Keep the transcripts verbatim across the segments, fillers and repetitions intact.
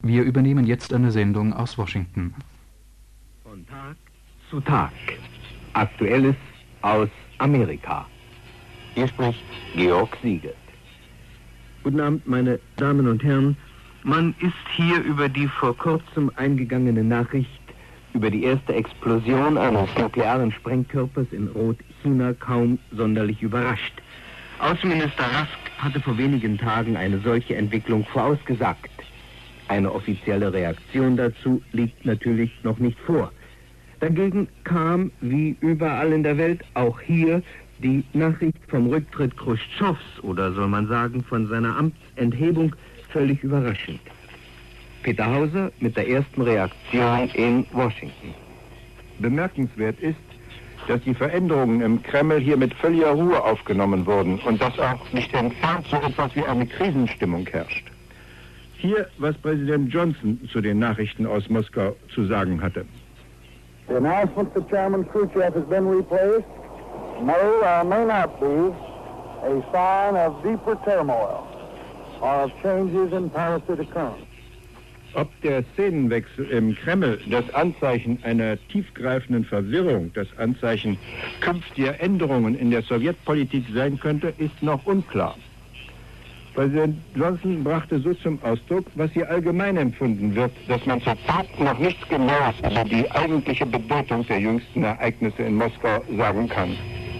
Wir übernehmen jetzt eine Sendung aus Washington. Von Tag zu Tag. Aktuelles aus Amerika. Hier spricht Georg Siegert. Guten Abend, meine Damen und Herren. Man ist hier über die vor kurzem eingegangene Nachricht über die erste Explosion eines nuklearen Sprengkörpers in Rot-China kaum sonderlich überrascht. Außenminister Rusk hatte vor wenigen Tagen eine solche Entwicklung vorausgesagt. Eine offizielle Reaktion dazu liegt natürlich noch nicht vor. Dagegen kam, wie überall in der Welt, auch hier die Nachricht vom Rücktritt Chruschtschows, oder soll man sagen, von seiner Amtsenthebung, völlig überraschend. Peter Hauser mit der ersten Reaktion in Washington. Bemerkenswert ist, dass die Veränderungen im Kreml hier mit völliger Ruhe aufgenommen wurden und dass auch nicht entfernt so etwas wie eine Krisenstimmung herrscht. Hier, was Präsident Johnson zu den Nachrichten aus Moskau zu sagen hatte. The announcement that Chairman Khrushchev has been replaced may or may not be a sign of deeper turmoil or of changes in policy to come. Ob der Szenenwechsel im Kreml das Anzeichen einer tiefgreifenden Verwirrung, das Anzeichen künftiger Änderungen in der Sowjetpolitik sein könnte, ist noch unklar. Präsident Johnson brachte so zum Ausdruck, was hier allgemein empfunden wird, dass man zurzeit noch nichts Genaues über die eigentliche Bedeutung der jüngsten Ereignisse in Moskau sagen kann.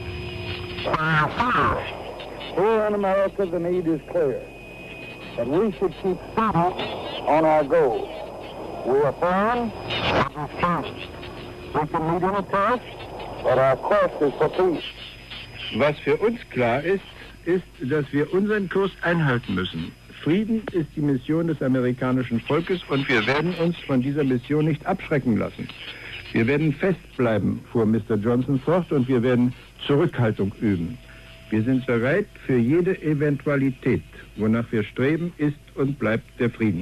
Here in America, the need is clear, that we should keep focused on our goals. We are firm, we can meet any test, but our quest is for peace. Was für uns klar ist, ist, dass wir unseren Kurs einhalten müssen. Frieden ist die Mission des amerikanischen Volkes und wir werden uns von dieser Mission nicht abschrecken lassen. Wir werden festbleiben, fuhr Mister Johnson fort, und wir werden Zurückhaltung üben. Wir sind bereit für jede Eventualität. Wonach wir streben, ist und bleibt der Frieden.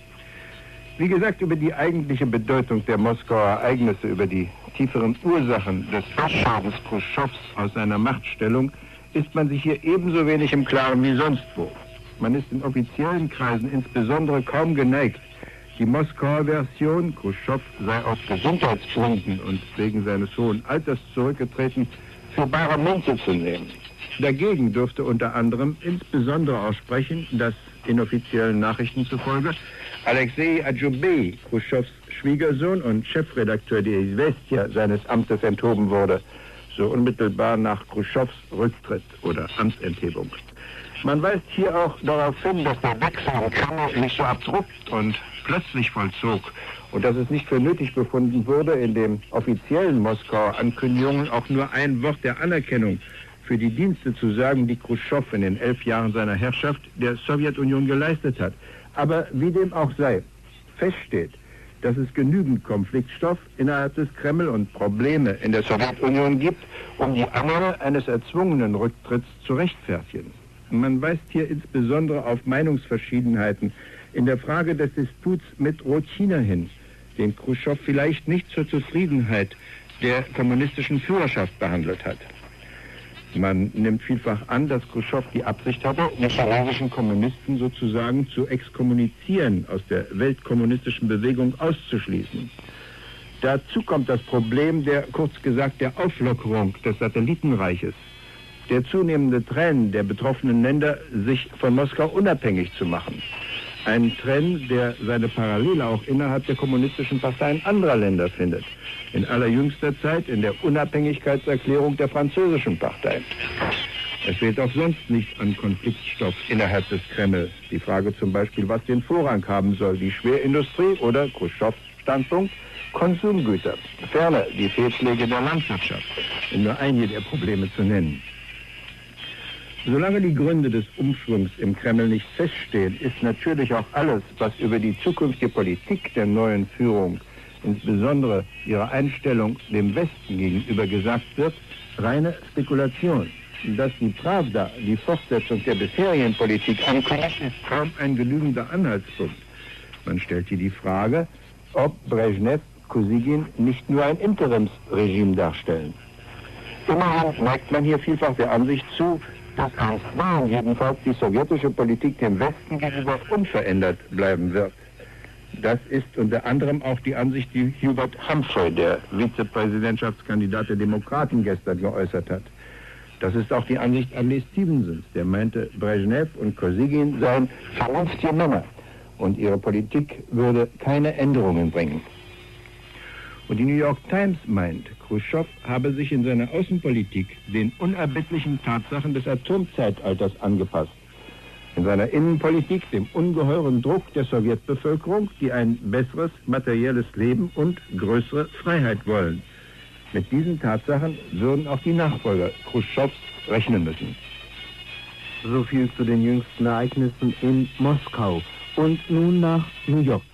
Wie gesagt, über die eigentliche Bedeutung der Moskauer Ereignisse, über die tieferen Ursachen des Ausscheidens Chruschtschows aus seiner Machtstellung, ist man sich hier ebenso wenig im Klaren wie sonst wo. Man ist in offiziellen Kreisen insbesondere kaum geneigt, die Moskauer Version, Chruschtschow sei aus Gesundheitsgründen und wegen seines hohen Alters zurückgetreten, für bare Münze zu nehmen. Dagegen dürfte unter anderem insbesondere auch sprechen, dass inoffiziellen Nachrichten zufolge Alexei Adjubey, Chruschtschows Schwiegersohn und Chefredakteur der Izvestia, seines Amtes enthoben wurde, so unmittelbar nach Chruschtschows Rücktritt oder Amtsenthebung. Man weist hier auch darauf hin, dass der Wechsel im Kreml nicht so abrupt und plötzlich vollzog und dass es nicht für nötig befunden wurde, in den offiziellen Moskauer Ankündigungen auch nur ein Wort der Anerkennung für die Dienste zu sagen, die Chruschtschow in den elf Jahren seiner Herrschaft der Sowjetunion geleistet hat. Aber wie dem auch sei, feststeht, dass es genügend Konfliktstoff innerhalb des Kreml und Probleme in der Sowjetunion gibt, um die Annahme eines erzwungenen Rücktritts zu rechtfertigen. Man weist hier insbesondere auf Meinungsverschiedenheiten in der Frage des Disputs mit Rot-China hin, den Chruschtschow vielleicht nicht zur Zufriedenheit der kommunistischen Führerschaft behandelt hat. Man nimmt vielfach an, dass Chruschtschow die Absicht hatte, die chinesischen Kommunisten sozusagen zu exkommunizieren, aus der weltkommunistischen Bewegung auszuschließen. Dazu kommt das Problem der, kurz gesagt, der Auflockerung des Satellitenreiches, der zunehmende Trend der betroffenen Länder, sich von Moskau unabhängig zu machen. Ein Trend, der seine Parallele auch innerhalb der kommunistischen Parteien anderer Länder findet. In allerjüngster Zeit in der Unabhängigkeitserklärung der französischen Partei. Es fehlt auch sonst nicht an Konfliktstoff innerhalb des Kreml. Die Frage zum Beispiel, was den Vorrang haben soll, die Schwerindustrie oder, Chruschtschows Standpunkt, Konsumgüter. Ferner die Fehlschläge der Landwirtschaft, um nur einige der Probleme zu nennen. Solange die Gründe des Umschwungs im Kreml nicht feststehen, ist natürlich auch alles, was über die zukünftige Politik der neuen Führung, insbesondere ihre Einstellung dem Westen gegenüber gesagt wird, reine Spekulation. Dass die Pravda die Fortsetzung der bisherigen Politik ankündigt, ist kaum ein genügender Anhaltspunkt. Man stellt hier die Frage, ob Brezhnev, Kosygin nicht nur ein Interimsregime darstellen. Immerhin neigt man hier vielfach der Ansicht zu, dass einstweilen jedenfalls die sowjetische Politik dem Westen gegenüber unverändert bleiben wird. Das ist unter anderem auch die Ansicht, die Hubert Humphrey, der Vizepräsidentschaftskandidat der Demokraten, gestern geäußert hat. Das ist auch die Ansicht Adlai Stevensons, der meinte, Brezhnev und Kosygin seien vernünftige Männer und ihre Politik würde keine Änderungen bringen. Und die New York Times meint, Khrushchev habe sich in seiner Außenpolitik den unerbittlichen Tatsachen des Atomzeitalters angepasst. In seiner Innenpolitik dem ungeheuren Druck der Sowjetbevölkerung, die ein besseres materielles Leben und größere Freiheit wollen. Mit diesen Tatsachen würden auch die Nachfolger Khrushchevs rechnen müssen. So viel zu den jüngsten Ereignissen in Moskau und nun nach New York.